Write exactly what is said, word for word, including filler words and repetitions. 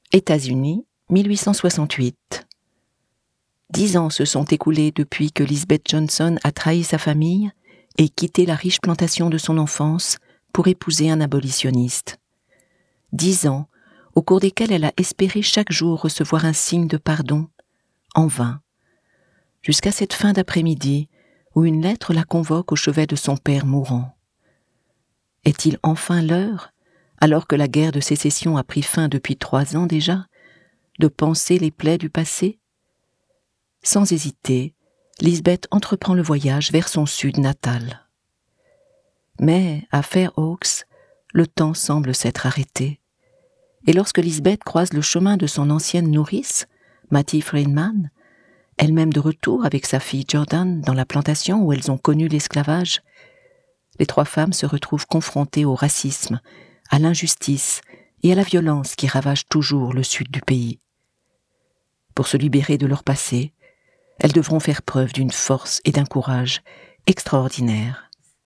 États-Unis, mille huit cent soixante-huit. Dix ans se sont écoulés depuis que Lisbeth Johnson a trahi sa famille et quitté la riche plantation de son enfance pour épouser un abolitionniste. Dix ans au cours desquels elle a espéré chaque jour recevoir un signe de pardon, en vain, jusqu'à cette fin d'après-midi où une lettre la convoque au chevet de son père mourant. Est-il enfin l'heure, alors que la guerre de sécession a pris fin depuis trois ans déjà, de panser les plaies du passé? Sans hésiter, Lisbeth entreprend le voyage vers son sud natal. Mais, à Fair Oaks, le temps semble s'être arrêté. Et lorsque Lisbeth croise le chemin de son ancienne nourrice, Mattie Friedman, elle-même de retour avec sa fille Jordan dans la plantation où elles ont connu l'esclavage, les trois femmes se retrouvent confrontées au racisme, à l'injustice et à la violence qui ravagent toujours le sud du pays. Pour se libérer de leur passé, elles devront faire preuve d'une force et d'un courage extraordinaires.